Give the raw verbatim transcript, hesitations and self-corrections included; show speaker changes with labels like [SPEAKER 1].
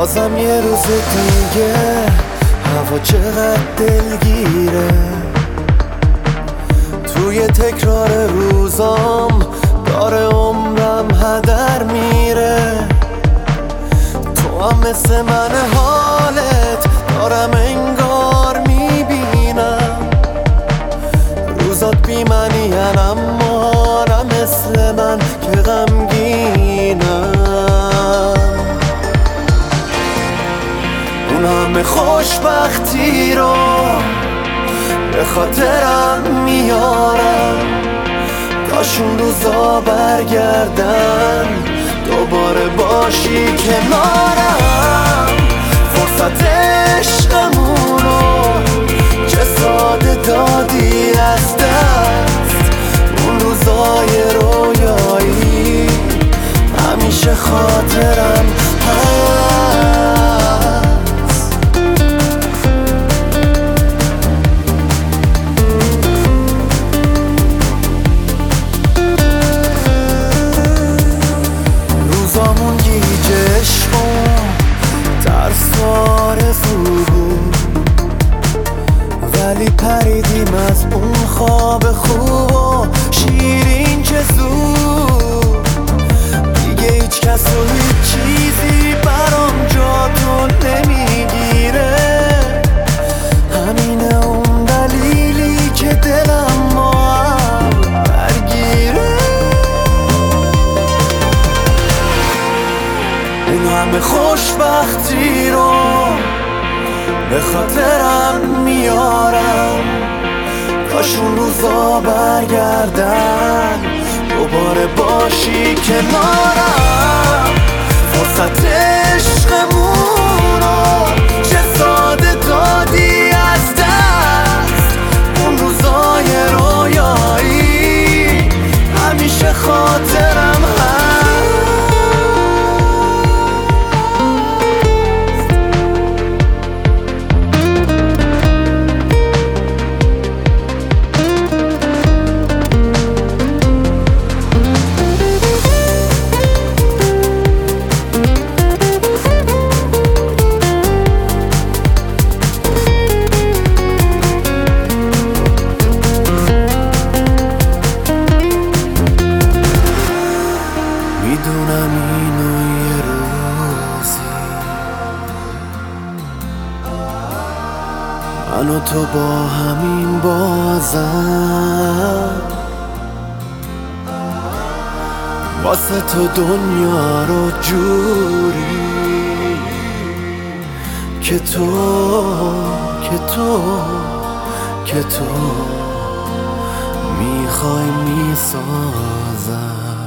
[SPEAKER 1] بازم یه روز دیگه هوا چقدر دلگیره، توی تکرار روزام داره عمرم هدر میره. تو هم مثل من حالت دارم انگار میبینم، روزات بی معنی اما نه مثل من که غمگینم. اون همه خوشبختی رو به خاطرم میارم، کاش اون روزا برگردن دوباره باشی کنارم. فرصت عشقمونو چه ساده دادی از دست، اون روزای رویایی همیشه خاطرم هست. روزامون گیج عشق و ترس و آرزو بود، ولی پریدیم از اون خواب خوب و شیرین که زود. دیگه هیچ کس و هیچ چیزی برام جا تو نمیگیره، همینه اون دلیلی که دلم ما هم درگیره. اون همه خوشبختی رو به خاطرم میارم، کاش اون روزا برگردن دوباره باشی کنارم. فرصت عشقمونو چه ساده دادی از دست، اون روزای رویایی همیشه خاطرم هست. میدونم اینو یه روزی من و تو با همین بازم واسه تو دنیا رو جوری که تو که تو که تو میخوای میسازم.